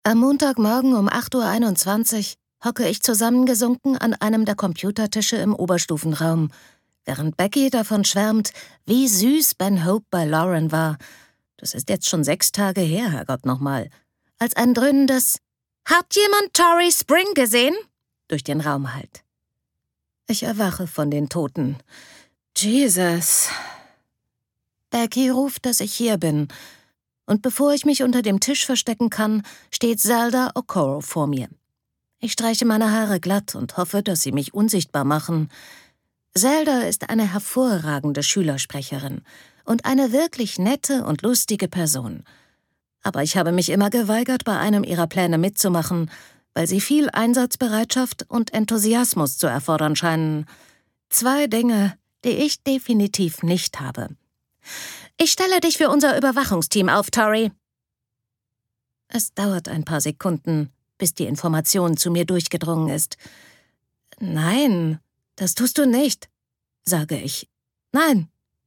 Am Montagmorgen um 8:21 Uhr hocke ich zusammengesunken an einem der Computertische im Oberstufenraum, während Becky davon schwärmt, wie süß Ben Hope bei Lauren war. Das ist jetzt schon 6 Tage her, Herrgott nochmal. Als ein dröhnendes »Hat jemand Tori Spring gesehen?« durch den Raum hallt. Ich erwache von den Toten. Jesus. Becky ruft, dass ich hier bin. Und bevor ich mich unter dem Tisch verstecken kann, steht Zelda Okoro vor mir. Ich streiche meine Haare glatt und hoffe, dass sie mich unsichtbar machen. Zelda ist eine hervorragende Schülersprecherin und eine wirklich nette und lustige Person. Aber ich habe mich immer geweigert, bei einem ihrer Pläne mitzumachen, weil sie viel Einsatzbereitschaft und Enthusiasmus zu erfordern scheinen. 2 Dinge, die ich definitiv nicht habe. Ich stelle dich für unser Überwachungsteam auf, Tori. Es dauert ein paar Sekunden, bis die Information zu mir durchgedrungen ist. Nein, das tust du nicht, sage ich. Nein.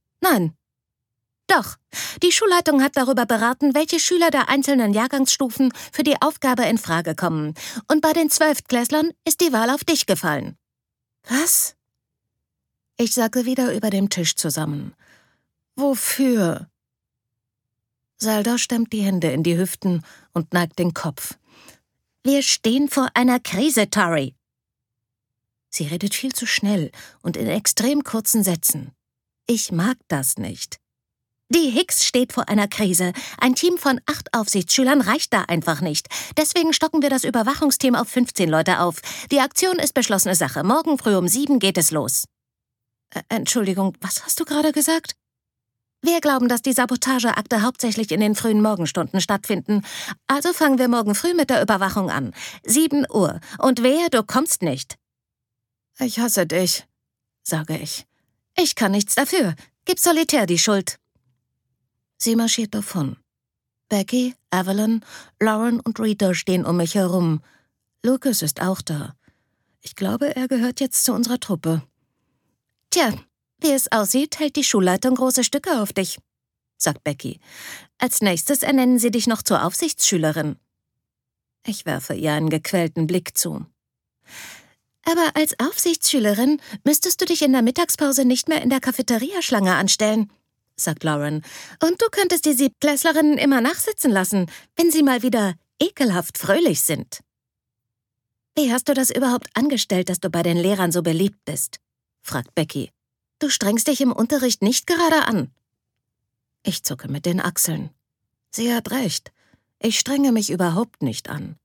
Doch, die Schulleitung hat darüber beraten, welche Schüler der einzelnen Jahrgangsstufen für die Aufgabe in Frage kommen. Und bei den 12-Klässlern ist die Wahl auf dich gefallen. Was? Ich sacke wieder über dem Tisch zusammen. Wofür? Zelda stemmt die Hände in die Hüften und neigt den Kopf. Wir stehen vor einer Krise, Tori. Sie redet viel zu schnell und in extrem kurzen Sätzen. Ich mag das nicht. Die Hicks steht vor einer Krise. Ein Team von 8 Aufsichtsschülern reicht da einfach nicht. Deswegen stocken wir das Überwachungsteam auf 15 Leute auf. Die Aktion ist beschlossene Sache. Morgen früh um 7 geht es los. Entschuldigung, was hast du gerade gesagt? Wir glauben, dass die Sabotageakte hauptsächlich in den frühen Morgenstunden stattfinden. Also fangen wir morgen früh mit der Überwachung an. 7 Uhr. Und wehe, du kommst nicht. Ich hasse dich, sage ich. Ich kann nichts dafür. Gib Solitär die Schuld. Sie marschiert davon. Becky, Evelyn, Lauren und Rita stehen um mich herum. Lucas ist auch da. Ich glaube, er gehört jetzt zu unserer Truppe. Tja, wie es aussieht, hält die Schulleitung große Stücke auf dich, sagt Becky. Als nächstes ernennen sie dich noch zur Aufsichtsschülerin. Ich werfe ihr einen gequälten Blick zu. Aber als Aufsichtsschülerin müsstest du dich in der Mittagspause nicht mehr in der Cafeteria-Schlange anstellen, sagt Lauren. Und du könntest die 7-Klässlerinnen immer nachsitzen lassen, wenn sie mal wieder ekelhaft fröhlich sind. Wie hast du das überhaupt angestellt, dass du bei den Lehrern so beliebt bist? Fragt Becky. Du strengst dich im Unterricht nicht gerade an. Ich zucke mit den Achseln. Sie hat recht. Ich strenge mich überhaupt nicht an.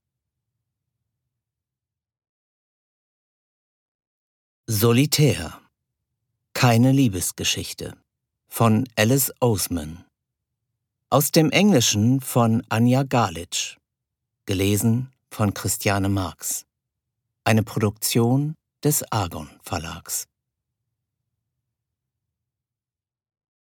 Solitär. Keine Liebesgeschichte. Von Alice Oseman. Aus dem Englischen von Anja Galitsch. Gelesen von Christiane Marx. Eine Produktion des Argon Verlags.